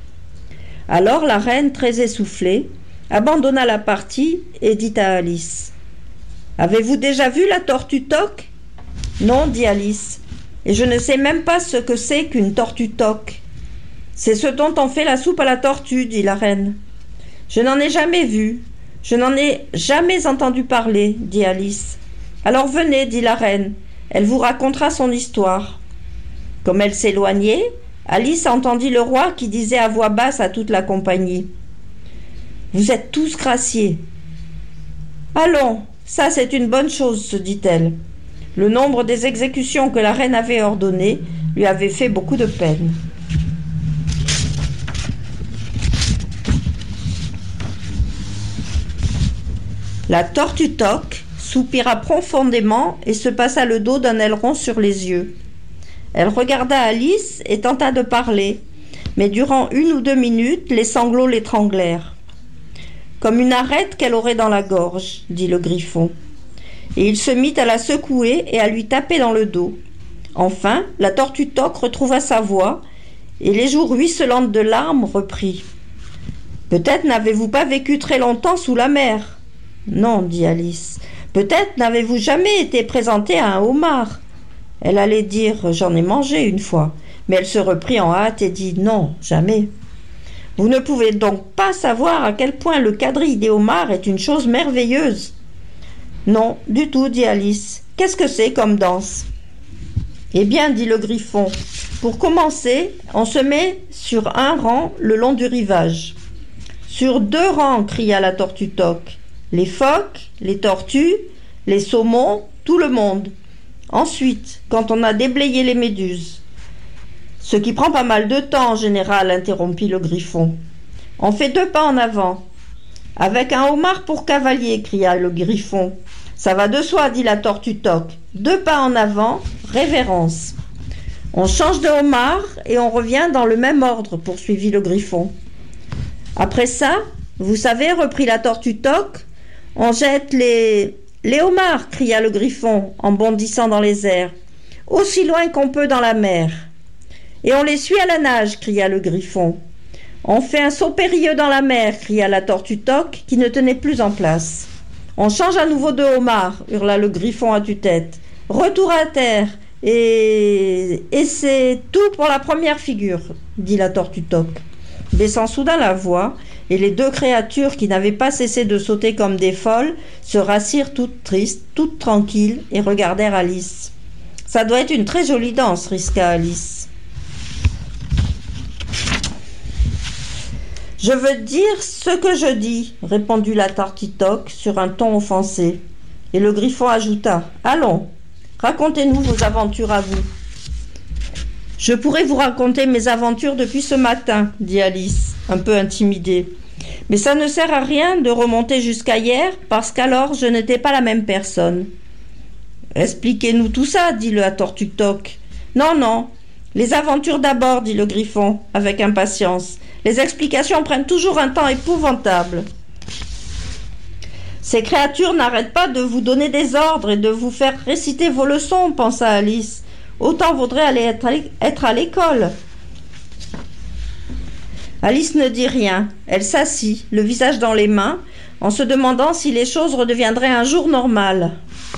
Alors la reine, très essoufflée, abandonna la partie et dit à Alice « Avez-vous déjà vu la tortue Toc ?» « Non, dit Alice, et je ne sais même pas ce que c'est qu'une tortue Toc. » « C'est ce dont on fait la soupe à la tortue, dit la reine. « Je n'en ai jamais vu, je n'en ai jamais entendu parler, dit Alice. « Alors venez, dit la reine, elle vous racontera son histoire. » Comme elle s'éloignait, Alice entendit le roi qui disait à voix basse à toute la compagnie « Vous êtes tous graciés. »« Allons, ça c'est une bonne chose, se dit-elle. Le nombre des exécutions que la reine avait ordonnées lui avait fait beaucoup de peine. La tortue Toc soupira profondément et se passa le dos d'un aileron sur les yeux. Elle regarda Alice et tenta de parler, mais durant une ou deux minutes, les sanglots l'étranglèrent. « Comme une arête qu'elle aurait dans la gorge, dit le griffon. Et il se mit à la secouer et à lui taper dans le dos. Enfin, la tortue Toc retrouva sa voix et les joues ruisselantes de larmes reprit. « Peut-être n'avez-vous pas vécu très longtemps sous la mer. » Non, dit Alice. Peut-être n'avez-vous jamais été présentée à un homard. Elle allait dire « j'en ai mangé une fois », mais elle se reprit en hâte et dit « non, jamais ». Vous ne pouvez donc pas savoir à quel point le quadrille des homards est une chose merveilleuse. Non, du tout, dit Alice. Qu'est-ce que c'est comme danse? Eh bien, dit le Griffon, pour commencer, on se met sur un rang le long du rivage. Sur deux rangs, cria la tortue Toc. Les phoques, les tortues, les saumons, tout le monde. Ensuite, quand on a déblayé les méduses. Ce qui prend pas mal de temps en général, interrompit le Griffon. On fait deux pas en avant. Avec un homard pour cavalier, cria le Griffon. Ça va de soi, dit la tortue Toc. Deux pas en avant, révérence. On change de homard et on revient dans le même ordre, poursuivit le Griffon. Après ça, vous savez, reprit la tortue Toc, on jette les... les homards, cria le Griffon en bondissant dans les airs, aussi loin qu'on peut dans la mer. Et on les suit à la nage, cria le Griffon. On fait un saut périlleux dans la mer, cria la tortue Toc, qui ne tenait plus en place. On change à nouveau de homard, hurla le Griffon à tue-tête. Retour à terre, et... et c'est tout pour la première figure, dit la tortue Toc, baissant soudain la voix, et les deux créatures qui n'avaient pas cessé de sauter comme des folles se rassirent toutes tristes, toutes tranquilles, et regardèrent Alice. « Ça doit être une très jolie danse, » risqua Alice. « Je veux dire ce que je dis, » répondit la tortue Toc sur un ton offensé. Et le Griffon ajouta, « Allons, racontez-nous vos aventures à vous. »« Je pourrais vous raconter mes aventures depuis ce matin, » dit Alice, un peu intimidée. « Mais ça ne sert à rien de remonter jusqu'à hier, parce qu'alors je n'étais pas la même personne. »« Expliquez-nous tout ça, » dit la tortue Toc. « Non, non, les aventures d'abord, » dit le Griffon, avec impatience. « Les explications prennent toujours un temps épouvantable. » Ces créatures n'arrêtent pas de vous donner des ordres et de vous faire réciter vos leçons, pensa Alice. Autant vaudrait aller être à l'école. Alice ne dit rien. Elle s'assit, le visage dans les mains, en se demandant si les choses redeviendraient un jour normal.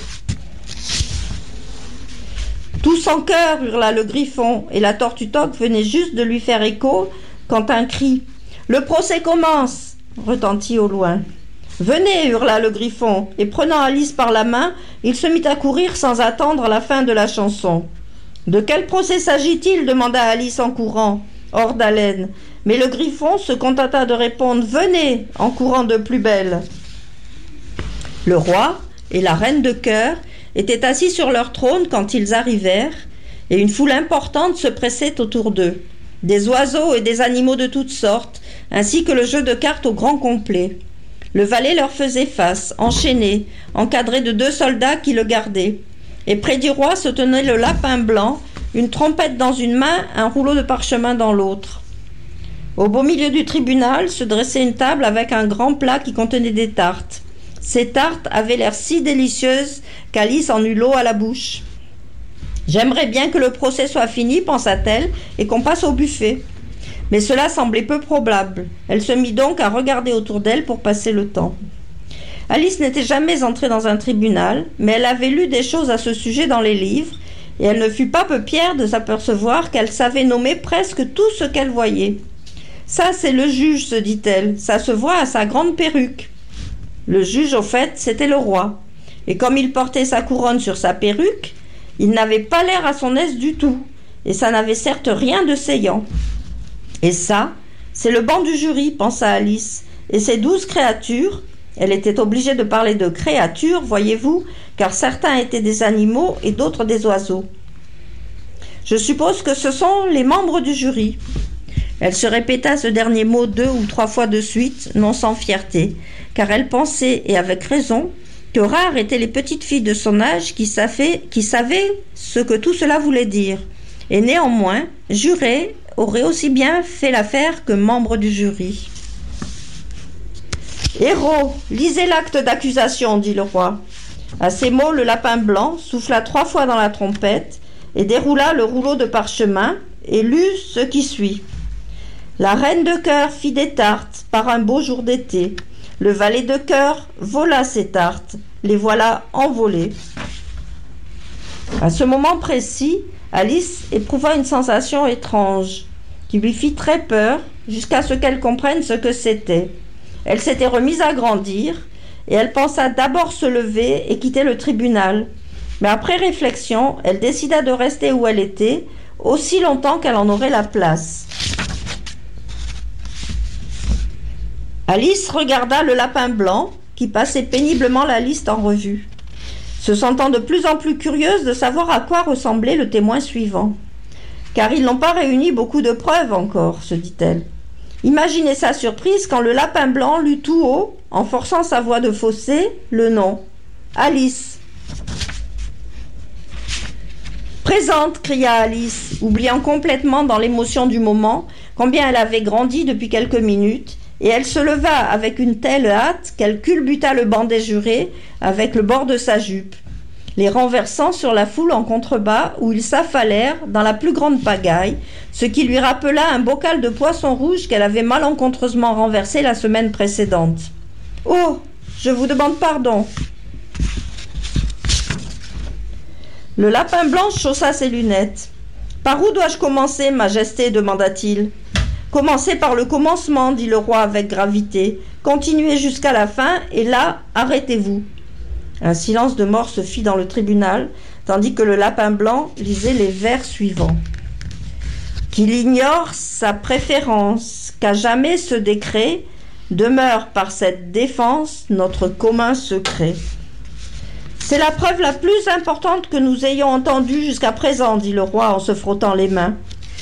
Tous en chœur, hurla le Griffon, et la tortue Toc venait juste de lui faire écho quand un cri « Le procès commence !» retentit au loin. « Venez !» hurla le Griffon, et prenant Alice par la main, il se mit à courir sans attendre la fin de la chanson. « De quel procès s'agit-il » demanda Alice en courant, hors d'haleine. Mais le Griffon se contenta de répondre « Venez !» en courant de plus belle. Le roi et la reine de cœur étaient assis sur leur trône quand ils arrivèrent, et une foule importante se pressait autour d'eux. Des oiseaux et des animaux de toutes sortes, ainsi que le jeu de cartes au grand complet. Le valet leur faisait face, enchaîné, encadré de deux soldats qui le gardaient. Et près du roi se tenait le lapin blanc, une trompette dans une main, un rouleau de parchemin dans l'autre. Au beau milieu du tribunal se dressait une table avec un grand plat qui contenait des tartes. Ces tartes avaient l'air si délicieuses qu'Alice en eut l'eau à la bouche. « J'aimerais bien que le procès soit fini, pensa-t-elle, et qu'on passe au buffet. » Mais cela semblait peu probable. Elle se mit donc à regarder autour d'elle pour passer le temps. Alice n'était jamais entrée dans un tribunal, mais elle avait lu des choses à ce sujet dans les livres, et elle ne fut pas peu fière de s'apercevoir qu'elle savait nommer presque tout ce qu'elle voyait. « Ça, c'est le juge, se dit-elle, ça se voit à sa grande perruque. » Le juge, au fait, c'était le roi. Et comme il portait sa couronne sur sa perruque, il n'avait pas l'air à son aise du tout, et ça n'avait certes rien de saillant. Et ça, c'est le banc du jury, pensa Alice, et ces douze créatures, elle était obligée de parler de créatures, voyez-vous, car certains étaient des animaux et d'autres des oiseaux. Je suppose que ce sont les membres du jury. Elle se répéta ce dernier mot deux ou trois fois de suite, non sans fierté, car elle pensait, et avec raison, que rares étaient les petites filles de son âge qui savaient, qui savaient ce que tout cela voulait dire, et néanmoins, jurer aurait aussi bien fait l'affaire que membre du jury. « Héros, lisez l'acte d'accusation, dit le roi. » À ces mots, le lapin blanc souffla trois fois dans la trompette et déroula le rouleau de parchemin et lut ce qui suit. « La reine de cœur fit des tartes par un beau jour d'été. Le valet de cœur vola ses tartes. Les voilà envolées. À ce moment précis, Alice éprouva une sensation étrange qui lui fit très peur jusqu'à ce qu'elle comprenne ce que c'était. Elle s'était remise à grandir et elle pensa d'abord se lever et quitter le tribunal. Mais après réflexion, elle décida de rester où elle était aussi longtemps qu'elle en aurait la place. Alice regarda le lapin blanc qui passait péniblement la liste en revue, se sentant de plus en plus curieuse de savoir à quoi ressemblait le témoin suivant. Car ils n'ont pas réuni beaucoup de preuves encore, se dit-elle. Imaginez sa surprise quand le lapin blanc lut tout haut, en forçant sa voix de fausset, le nom. Alice. Présente, cria Alice, oubliant complètement dans l'émotion du moment combien elle avait grandi depuis quelques minutes, et elle se leva avec une telle hâte qu'elle culbuta le banc des jurés avec le bord de sa jupe, les renversant sur la foule en contrebas où ils s'affalèrent dans la plus grande pagaille, ce qui lui rappela un bocal de poisson rouge qu'elle avait malencontreusement renversé la semaine précédente. « Oh, je vous demande pardon !» Le lapin blanc chaussa ses lunettes. « Par où dois-je commencer, Majesté ?» demanda-t-il. « Commencez par le commencement, dit le roi avec gravité. Continuez jusqu'à la fin, et là, arrêtez-vous. » Un silence de mort se fit dans le tribunal, tandis que le lapin blanc lisait les vers suivants. « Qu'il ignore sa préférence, qu'à jamais ce décret demeure par cette défense notre commun secret. » C'est la preuve la plus importante que nous ayons entendue jusqu'à présent, dit le roi en se frottant les mains.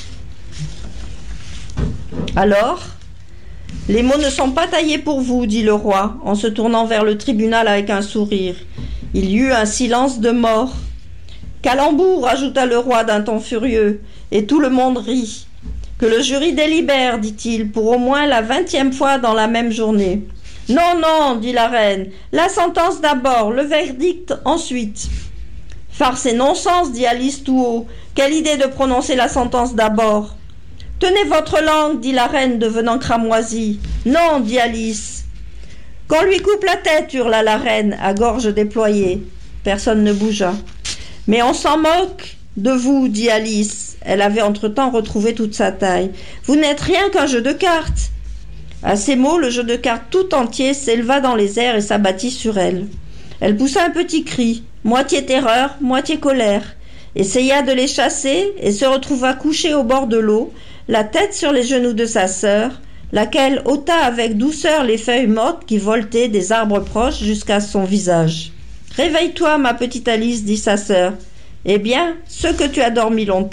Alors, les mots ne sont pas taillés pour vous, dit le roi, en se tournant vers le tribunal avec un sourire. Il y eut un silence de mort. Calembour, ajouta le roi d'un ton furieux, et tout le monde rit. Que le jury délibère, dit-il, pour au moins la vingtième fois dans la même journée. Non, non, dit la reine, la sentence d'abord, le verdict ensuite. Farce et non-sens, dit Alice tout haut. Quelle idée de prononcer la sentence d'abord. Tenez votre langue, dit la reine devenant cramoisie. Non, dit Alice. Qu'on lui coupe la tête, hurla la reine, à gorge déployée. Personne ne bougea. Mais on s'en moque de vous, dit Alice. Elle avait entre-temps retrouvé toute sa taille. Vous n'êtes rien qu'un jeu de cartes. À ces mots, le jeu de cartes tout entier s'éleva dans les airs et s'abattit sur elle. Elle poussa un petit cri, moitié terreur, moitié colère, essaya de les chasser et se retrouva couchée au bord de l'eau, la tête sur les genoux de sa sœur, laquelle ôta avec douceur les feuilles mortes qui voletaient des arbres proches jusqu'à son visage. « Réveille-toi, ma petite Alice, dit sa sœur. Eh bien, ce que tu as dormi longtemps. »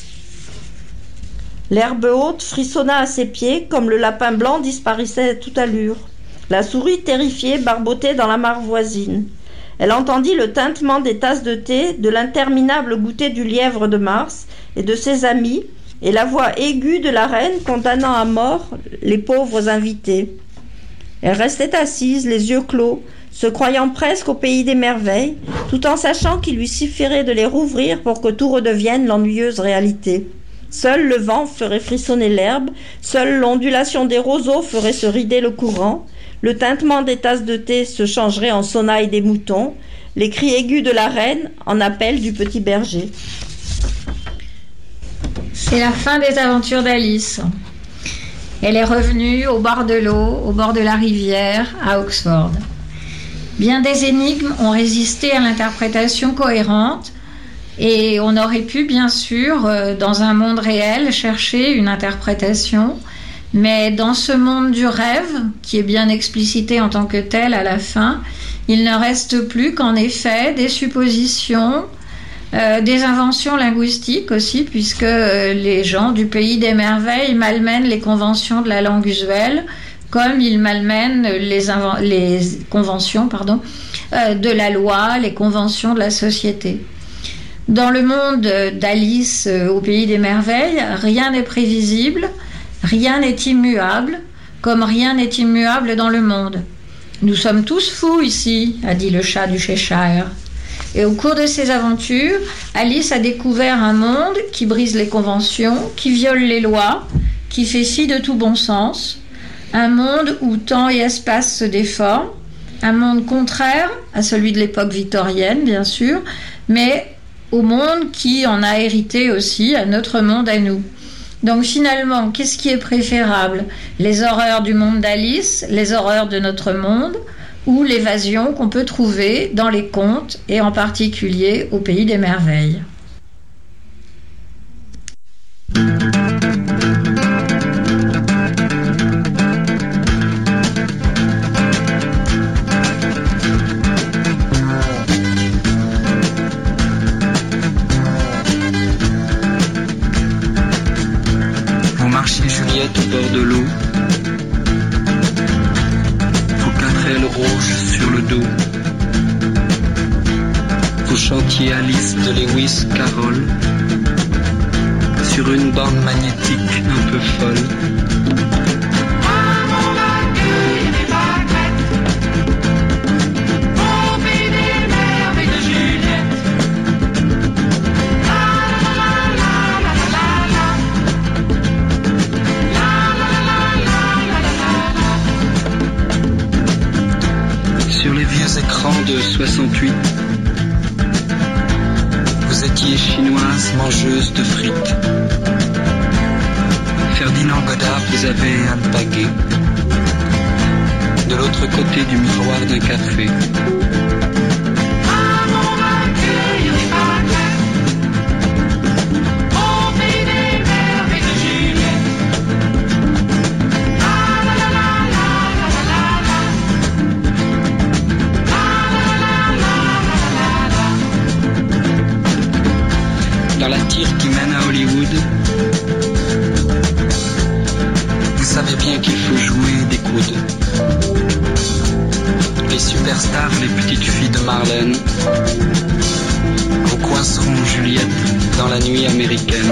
L'herbe haute frissonna à ses pieds, comme le lapin blanc disparaissait à toute allure. La souris, terrifiée, barbotait dans la mare voisine. Elle entendit le tintement des tasses de thé, de l'interminable goûter du lièvre de Mars et de ses amis, et la voix aiguë de la reine condamnant à mort les pauvres invités. Elle restait assise, les yeux clos, se croyant presque au pays des merveilles, tout en sachant qu'il lui suffirait de les rouvrir pour que tout redevienne l'ennuyeuse réalité. Seul le vent ferait frissonner l'herbe, seule l'ondulation des roseaux ferait se rider le courant, le tintement des tasses de thé se changerait en sonnaille des moutons, les cris aigus de la reine en appel du petit berger. C'est la fin des aventures d'Alice. Elle est revenue au bord de l'eau, au bord de la rivière, à Oxford. Bien des énigmes ont résisté à l'interprétation cohérente et on aurait pu, bien sûr, dans un monde réel, chercher une interprétation, mais dans ce monde du rêve, qui est bien explicité en tant que tel à la fin, il ne reste plus qu'en effet des suppositions, Euh, des inventions linguistiques aussi, puisque euh, les gens du pays des merveilles malmènent les conventions de la langue usuelle, comme ils malmènent les, inven- les conventions pardon, euh, de la loi, les conventions de la société. Dans le monde d'Alice euh, au pays des merveilles, rien n'est prévisible, rien n'est immuable, comme rien n'est immuable dans le monde. Nous sommes tous fous ici, a dit le chat du Cheshire. Et au cours de ses aventures, Alice a découvert un monde qui brise les conventions, qui viole les lois, qui fait fi de tout bon sens, un monde où temps et espace se déforment, un monde contraire à celui de l'époque victorienne, bien sûr, mais au monde qui en a hérité aussi, à notre monde à nous. Donc finalement, qu'est-ce qui est préférable? Les horreurs du monde d'Alice, les horreurs de notre monde, ou l'évasion qu'on peut trouver dans les contes, et en particulier au Pays des Merveilles? Juliette au bord de l'eau, vos quatre ailes rouges sur le dos, vous chantiez Alice de Lewis Carroll sur une bande magnétique un peu folle. Écran de soixante-huit, vous étiez chinoise mangeuse de frites. Ferdinand Godard vous avait alpagué de l'autre côté du miroir d'un café. Qui mène à Hollywood, vous savez bien qu'il faut jouer des coudes. Les superstars, les petites filles de Marlène vous coinceront Juliette dans la nuit américaine.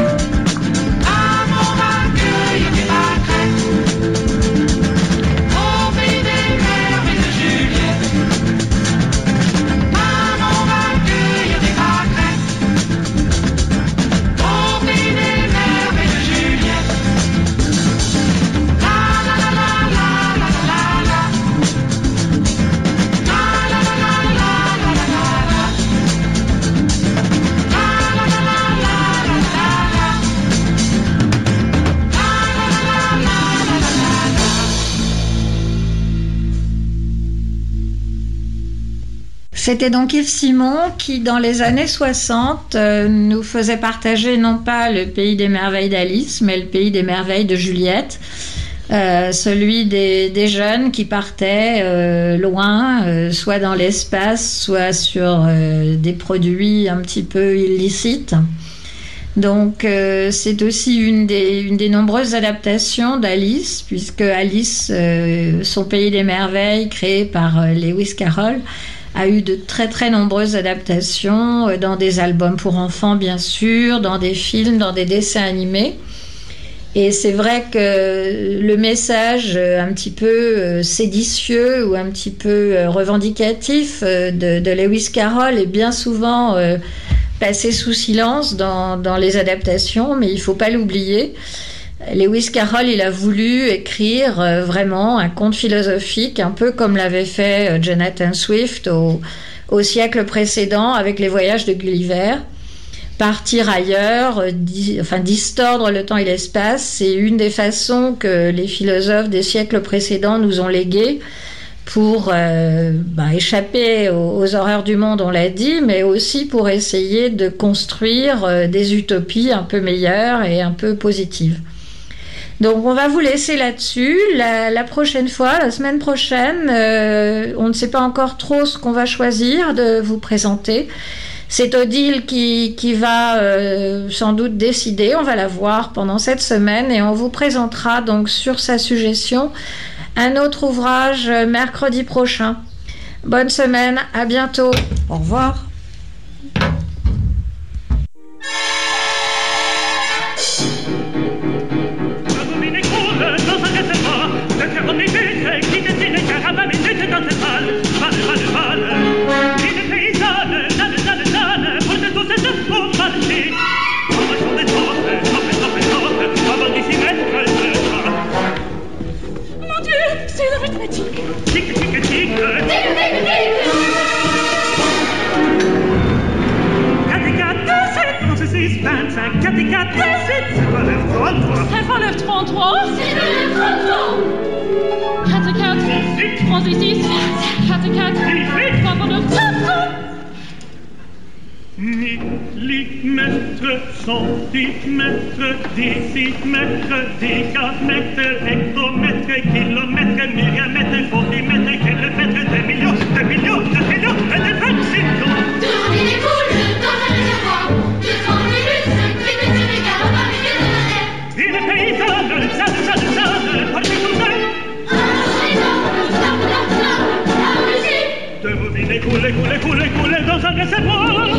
C'était donc Yves Simon qui, dans les années soixante, euh, nous faisait partager non pas le pays des merveilles d'Alice, mais le pays des merveilles de Juliette, euh, celui des, des jeunes qui partaient euh, loin, euh, soit dans l'espace, soit sur euh, des produits un petit peu illicites. Donc euh, c'est aussi une des, une des nombreuses adaptations d'Alice, puisque Alice, euh, son pays des merveilles, créé par euh, Lewis Carroll, a eu de très très nombreuses adaptations dans des albums pour enfants bien sûr, dans des films, dans des dessins animés. Et c'est vrai que le message un petit peu séditieux ou un petit peu revendicatif de, de Lewis Carroll est bien souvent passé sous silence dans, dans les adaptations, mais il ne faut pas l'oublier. Lewis Carroll, il a voulu écrire euh, vraiment un conte philosophique, un peu comme l'avait fait euh, Jonathan Swift au, au siècle précédent avec les voyages de Gulliver. Partir ailleurs, euh, di, enfin distordre le temps et l'espace, c'est une des façons que les philosophes des siècles précédents nous ont léguées pour euh, bah, échapper aux, aux horreurs du monde, on l'a dit, mais aussi pour essayer de construire euh, des utopies un peu meilleures et un peu positives. Donc on va vous laisser là-dessus. La, la prochaine fois, la semaine prochaine, euh, on ne sait pas encore trop ce qu'on va choisir de vous présenter. C'est Odile qui, qui va euh, sans doute décider. On va la voir pendant cette semaine et on vous présentera donc sur sa suggestion un autre ouvrage mercredi prochain. Bonne semaine, à bientôt. Au revoir. Mon Dieu, cinq, quatre et quatre, dix-huit. C'est pas l'œuf trente-trois. C'est pas l'œuf trente-trois. C'est l'œuf trente-trois. quatre et quatre, dix-huit. trente et six, quatre et quatre, dix-huit. trois pour neuf, trente. Millimètre, centimètre, décimètre, décamètre, hectomètre, kilomètre, milliamètre, centimètre, kilomètre, deux millions, deux millions, deux millions, et des vingt-six ans. Tournez les boules dans un réservoir, deux cents minutes, qui ne se décale pas avec les deux. Une paysanne, ça, ça, ça, portez tout ça. De robinets couler, couler, couler, couler dans un réservoir.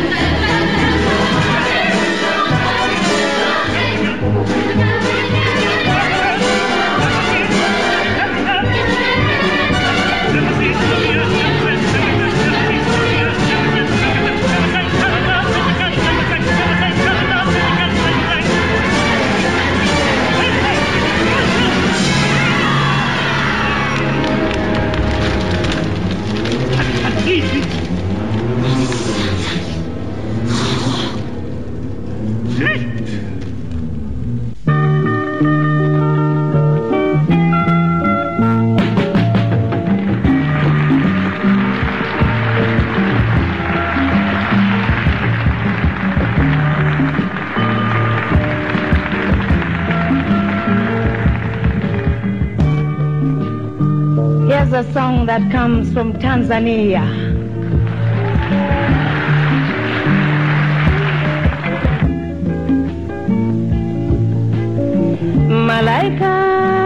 Here's a song that comes from Tanzania. Malaika